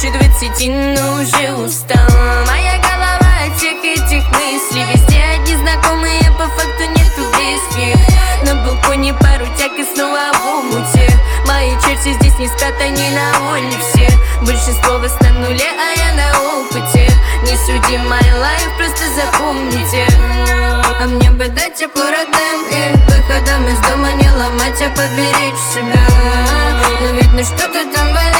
больше 20, но уже устала. Моя голова от всех этих мыслей. Везде одни знакомые, по факту нету близких. На балконе пару тяг и снова в омуте. Мои черти здесь не спят, они на воле все. Большинство вас на нуле, а я на опыте. Не суди my life, просто запомните. А мне бы дать тепло родным и выходом из дома не ломать, а поберечь себя. Но видно, что-то там болит.